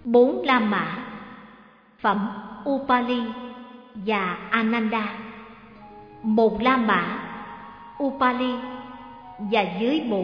4 La Mã, phẩm Upali và Ananda. 1 La Mã, Upali và giới bổn.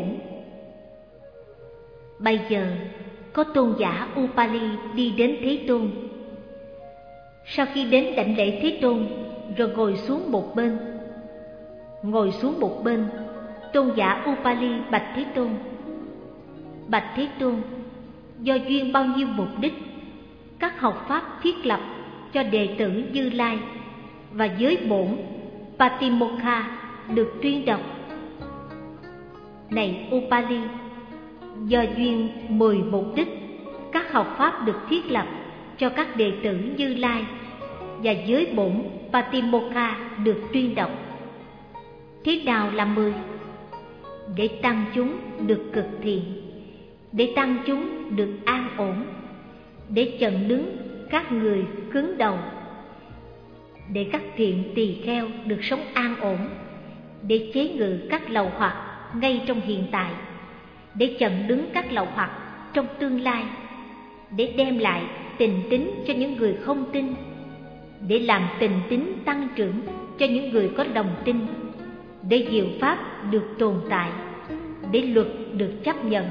Bây giờ có tôn giả Upali đi đến Thế Tôn. Sau khi đến đảnh lễ Thế Tôn rồi ngồi xuống một bên. Ngồi xuống một bên, tôn giả Upali bạch Thế Tôn: Bạch Thế Tôn, do duyên bao nhiêu mục đích, các học pháp thiết lập cho đệ tử Như Lai và giới bổn Patimokkha được tuyên đọc. Này Upali, do duyên 10 mục đích, các học pháp được thiết lập cho các đệ tử Như Lai và giới bổn Patimokkha được tuyên đọc. Thế nào là 10? Để tăng chúng được cực thiện, để tăng chúng được an ổn, để chặn đứng các người cứng đầu, để các thiện tỳ kheo được sống an ổn, để chế ngự các lậu hoặc ngay trong hiện tại, để chặn đứng các lậu hoặc trong tương lai, để đem lại tình tín cho những người không tin, để làm tình tín tăng trưởng cho những người có lòng tin, để diệu pháp được tồn tại, để luật được chấp nhận.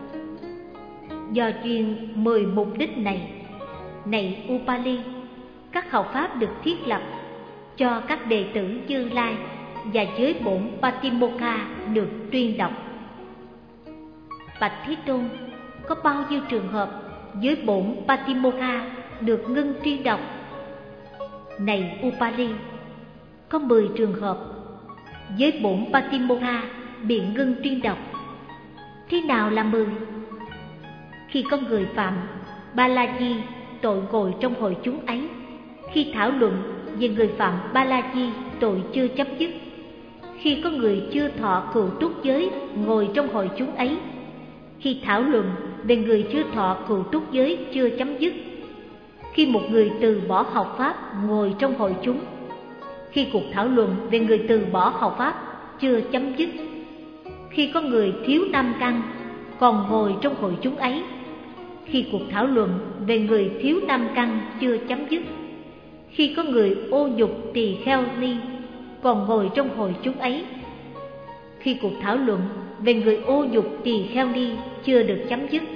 Do duyên 10 mục đích này, này Upali, các học pháp được thiết lập cho các đệ tử Như Lai và giới bổn Patimokkha được tuyên đọc. Bạch Thế Tôn, có bao nhiêu trường hợp giới bổn Patimokkha được ngưng tuyên đọc? Này Upali, có 10 trường hợp giới bổn Patimokkha bị ngưng tuyên đọc. Thế nào là 10? Khi có người phạm Ba La Di tội ngồi trong hội chúng ấy, khi thảo luận về người phạm Ba La Di tội chưa chấm dứt, khi có người chưa thọ cựu túc giới ngồi trong hội chúng ấy, khi thảo luận về người chưa thọ cựu túc giới chưa chấm dứt, khi một người từ bỏ học pháp ngồi trong hội chúng, khi cuộc thảo luận về người từ bỏ học pháp chưa chấm dứt, khi có người thiếu 5 căn còn ngồi trong hội chúng ấy, khi cuộc thảo luận về người thiếu 5 căn chưa chấm dứt, khi có người ô nhục tỳ kheo ni còn ngồi trong hội chúng ấy, khi cuộc thảo luận về người ô nhục tỳ kheo ni chưa được chấm dứt.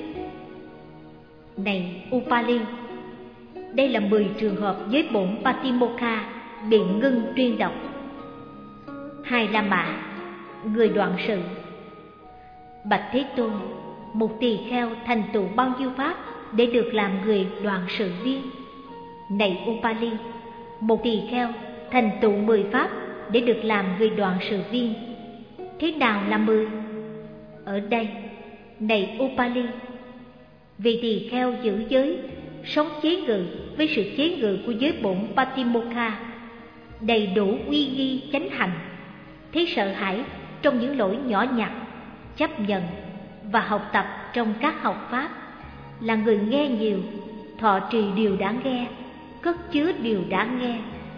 Này Upali, đây là 10 trường hợp giới bổn Patimokkha bị ngưng tuyên đọc. 2 La Mã, người đoạn sự. Bạch Thế Tôn, một tỳ kheo thành tựu bao nhiêu pháp để được làm người đoạn sự viên? Này Upali, một tỳ kheo thành tựu 10 pháp để được làm người đoạn sự viên. Thế nào là 10? Ở đây, này Upali, vì tỳ kheo giữ giới, sống chế ngự với sự chế ngự của giới bổn Patimokkha, đầy đủ uy nghi chánh hạnh, thấy sợ hãi trong những lỗi nhỏ nhặt, chấp nhận và học tập trong các học pháp, là người nghe nhiều, thọ trì điều đã nghe, cất chứa điều đã nghe.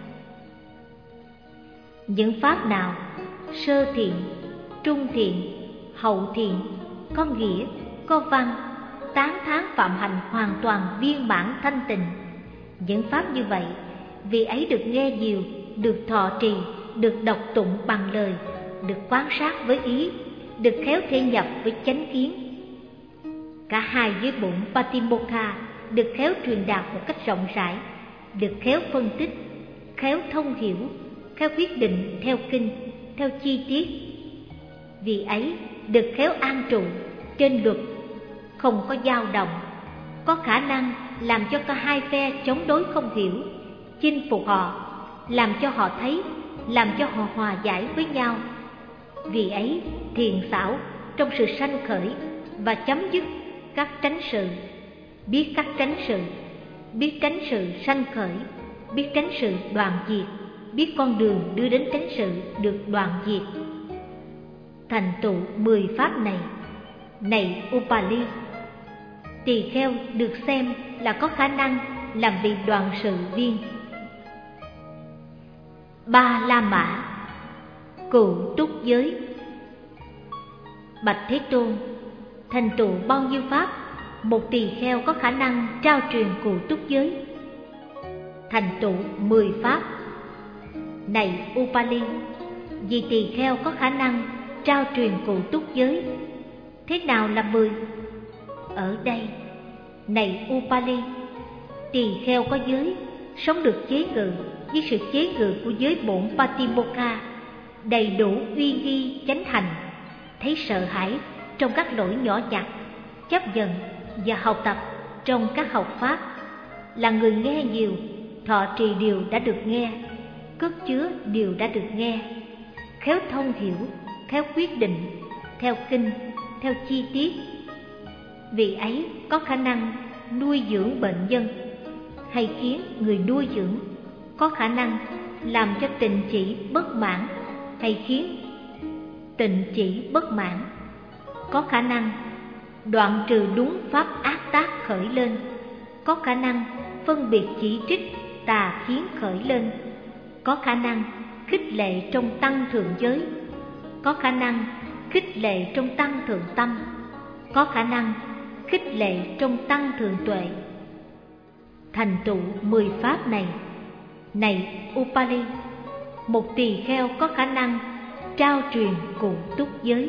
Những pháp nào sơ thiện, trung thiện, hậu thiện, có nghĩa, có văn, tán thán phạm hạnh hoàn toàn viên mãn thanh tịnh, những pháp như vậy, vì ấy được nghe nhiều, được thọ trì, được đọc tụng bằng lời, được quan sát với ý, được khéo thể nhập với chánh kiến. Cả hai giới bổn Patimokkha được khéo truyền đạt một cách rộng rãi, được khéo phân tích, khéo thông hiểu, khéo quyết định theo kinh, theo chi tiết. Vì ấy được khéo an trụ trên luật, không có dao động, có khả năng làm cho cả hai phe chống đối không hiểu, chinh phục họ, làm cho họ thấy, làm cho họ hòa giải với nhau. Vì ấy thiện xảo trong sự sanh khởi và chấm dứt các tránh sự, biết các tránh sự, biết tránh sự sanh khởi, biết tránh sự đoạn diệt, biết con đường đưa đến tránh sự được đoạn diệt. Thành tựu 10 pháp này, này Upali, tỳ kheo được xem là có khả năng làm vị đoạn sự viên. 3 La Mã, cựu túc giới. Bạch Thế Tôn, thành tựu bao nhiêu pháp một tỳ kheo có khả năng trao truyền cụ túc giới, thành tựu 10 pháp. Này Upali, vì tỳ kheo có khả năng trao truyền cụ túc giới, thế nào là 10? Ở đây, này Upali, tỳ kheo có giới sống được chế ngự với sự chế ngự của giới bổn Patimokkha, đầy đủ uy nghi chánh hành, thấy sợ hãi trong các lỗi nhỏ nhặt, chấp nhận và học tập trong các học pháp, là người nghe nhiều, thọ trì điều đã được nghe, cất chứa điều đã được nghe, khéo thông hiểu, khéo quyết định, theo kinh, theo chi tiết. Vị ấy có khả năng nuôi dưỡng bệnh nhân, hay khiến người nuôi dưỡng, có khả năng làm cho tịnh chỉ bất mãn, hay khiến tịnh chỉ bất mãn, có khả năng đoạn trừ đúng pháp ác tác khởi lên, có khả năng phân biệt chỉ trích tà kiến khởi lên, có khả năng khích lệ trong tăng thượng giới, có khả năng khích lệ trong tăng thượng tâm, có khả năng khích lệ trong tăng thượng tuệ. Thành tựu 10 pháp này, này Upali, một tỳ kheo có khả năng trao truyền cụ túc giới.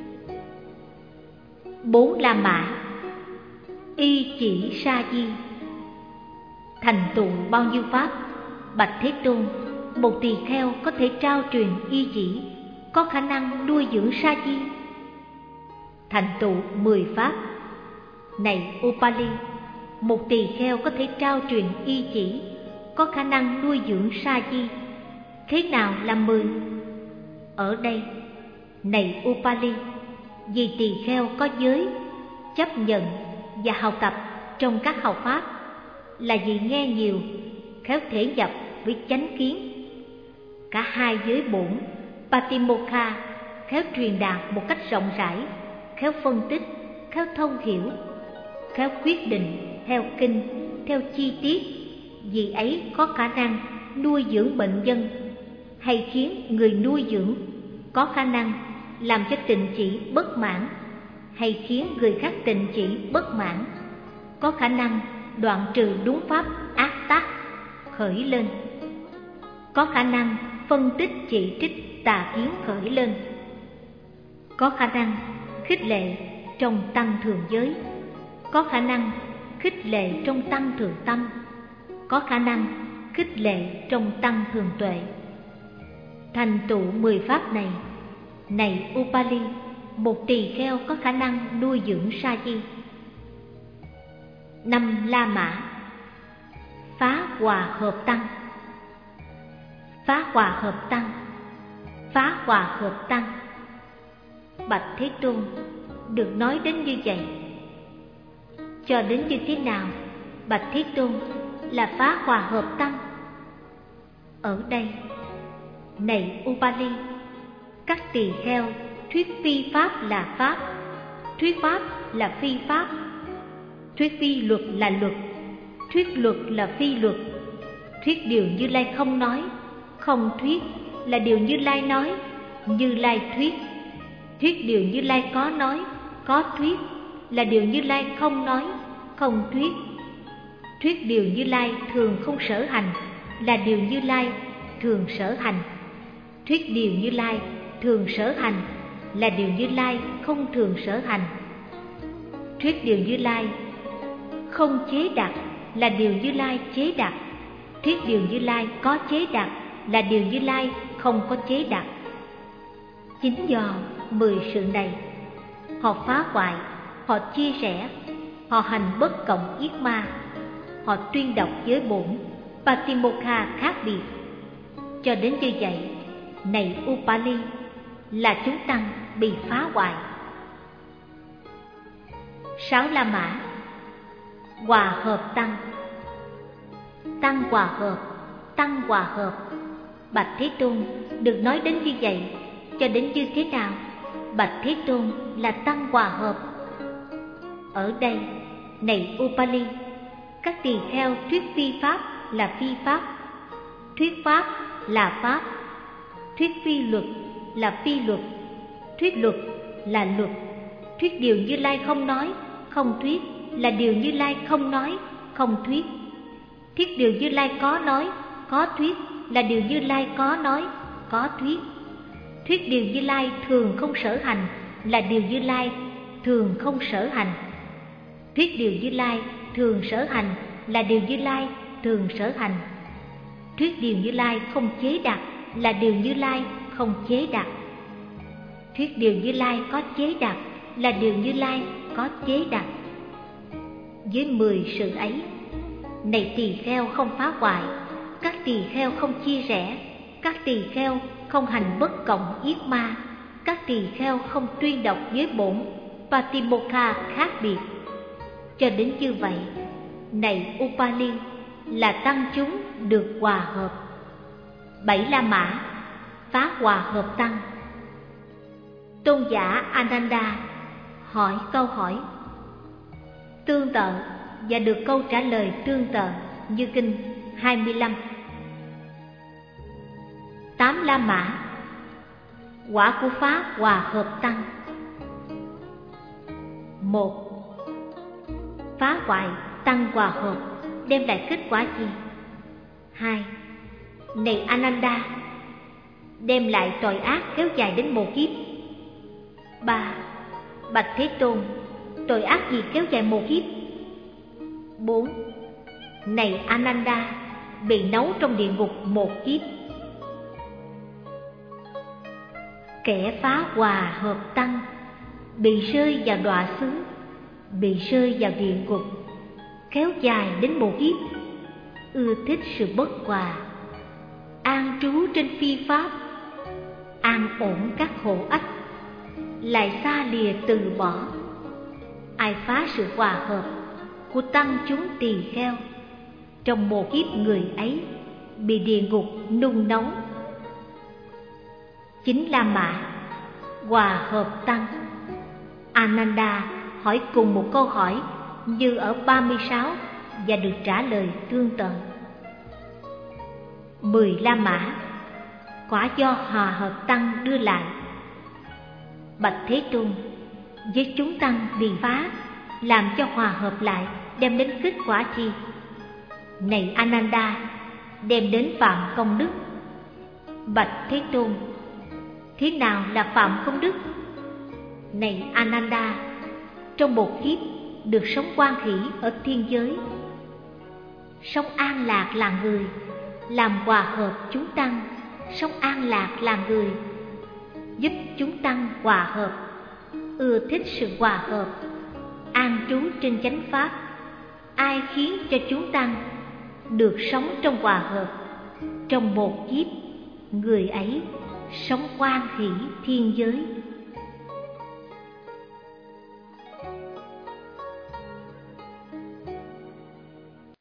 4 La Mã, y chỉ sa di. Thành tựu bao nhiêu pháp? Bạch Thế Tôn, một tỳ kheo có thể trao truyền y chỉ, có khả năng nuôi dưỡng sa di. Thành tựu 10 pháp. Này Upali, một tỳ kheo có thể trao truyền y chỉ, có khả năng nuôi dưỡng sa di, thế nào là 10? Ở đây, này Upali, vì tỳ kheo có giới, chấp nhận và học tập trong các học pháp, là vì nghe nhiều, khéo thể nhập với chánh kiến. Cả hai giới bổn Patimokkha khéo truyền đạt một cách rộng rãi, khéo phân tích, khéo thông hiểu, khéo quyết định theo kinh, theo chi tiết. Vì ấy có khả năng nuôi dưỡng bệnh nhân, hay khiến người nuôi dưỡng, có khả năng làm cho tịnh chỉ bất mãn, hay khiến người khác tịnh chỉ bất mãn, có khả năng đoạn trừ đúng pháp ác tác khởi lên, có khả năng phân tích chỉ trích tà kiến khởi lên, có khả năng khích lệ trong tăng thường giới, có khả năng khích lệ trong tăng thường tâm, có khả năng khích lệ trong tăng thường tuệ. Thành tựu 10 pháp này, này Upali, một tỳ kheo có khả năng nuôi dưỡng sa di. 5 La Mã, phá hòa hợp tăng. Phá hòa hợp tăng, phá hòa hợp tăng. Bạch Thế Tôn, được nói đến như vậy. Cho đến như thế nào, Bạch Thế Tôn, là phá hòa hợp tăng? Ở đây, này Upali, các tỳ kheo thuyết phi pháp là pháp, thuyết pháp là phi pháp, thuyết phi luật là luật, thuyết luật là phi luật, thuyết điều Như Lai không nói, không thuyết là điều Như Lai nói, Như Lai thuyết, thuyết điều Như Lai có nói, có thuyết là điều Như Lai không nói, không thuyết, thuyết điều Như Lai thường không sở hành là điều Như Lai thường sở hành, thuyết điều Như Lai thường sở hành là điều Như Lai không thường sở hành, thuyết điều Như Lai không chế đặt là điều Như Lai chế đặt, thuyết điều Như Lai có chế đặt là điều Như Lai không có chế đặt. Chính do 10 sự này, họ phá hoại, họ chia rẽ, họ hành bất cộng yết ma, họ tuyên đọc giới bổn Patimokkha khác biệt. Cho đến như vậy, này Upali, là chúng tăng bị phá hoại. 6 La Mã, hòa hợp tăng. Tăng hòa hợp, tăng hòa hợp. Bạch Thế Tôn, được nói đến như vậy. Cho đến như thế nào, Bạch Thế Tôn, là tăng hòa hợp? Ở đây, này Upali, các tỳ kheo thuyết phi pháp là phi pháp, thuyết pháp là pháp, thuyết phi luật là phi luật, thuyết luật là luật, thuyết điều Như Lai không nói, không thuyết là điều Như Lai không nói, không thuyết. Thuyết điều Như Lai có nói, có thuyết là điều Như Lai có nói, có thuyết. Thuyết điều Như Lai thường không sở hành là điều Như Lai thường không sở hành. Thuyết điều Như Lai thường sở hành là điều Như Lai thường sở hành. Thuyết điều Như Lai không chế đặt là điều Như Lai không chế đặt. Thuyết điều Như Lai có chế đặt là điều Như Lai có chế đặt. Với 10 sự ấy, này tỳ kheo không phá hoại, các tỳ kheo không chia rẽ, các tỳ kheo không hành bất cộng yết ma, các tỳ kheo không tuyên đọc giới bổn Patimokkha khác biệt. Cho đến như vậy, này Upali, là tăng chúng được hòa hợp. 7 La Mã phá hòa hợp tăng. Tôn giả Ananda hỏi câu hỏi tương tự và được câu trả lời tương tự như kinh 25. 8 La Mã quả của phá hòa hợp tăng. 1. Phá hoại tăng hòa hợp đem lại kết quả gì? 2. Này Ananda, đem lại tội ác kéo dài đến 1 kiếp. 3. Bạch Thế Tôn, tội ác gì kéo dài 1 kiếp? 4. Này Ananda, bị nấu trong địa ngục 1 kiếp. Kẻ phá hòa hợp tăng bị rơi vào đọa xứ, bị rơi vào địa ngục kéo dài đến 1 kiếp, ưa thích sự bất hòa, an trú trên phi pháp, an ổn các khổ ách, lại xa lìa từ bỏ. Ai phá sự hòa hợp của tăng chúng tỳ kheo, trong 1 kiếp người ấy bị địa ngục nung nấu. 9 La Mã hòa hợp tăng. Ananda hỏi cùng một câu hỏi như ở 36 và được trả lời tương tự. 10 La Mã quả do hòa hợp tăng đưa lại. Bạch Thế Tôn, với chúng tăng bị phá, làm cho hòa hợp lại đem đến kết quả chi? Này Ananda, đem đến phạm công đức. Bạch Thế Tôn, thế nào là phạm công đức? Này Ananda, trong 1 kiếp được sống hoan hỷ ở thiên giới, sống an lạc là người, làm hòa hợp chúng tăng, sống an lạc là người, giúp chúng tăng hòa hợp, ưa thích sự hòa hợp, an trú trên chánh pháp. Ai khiến cho chúng tăng được sống trong hòa hợp, trong 1 kiếp, người ấy sống hoan hỷ thiên giới.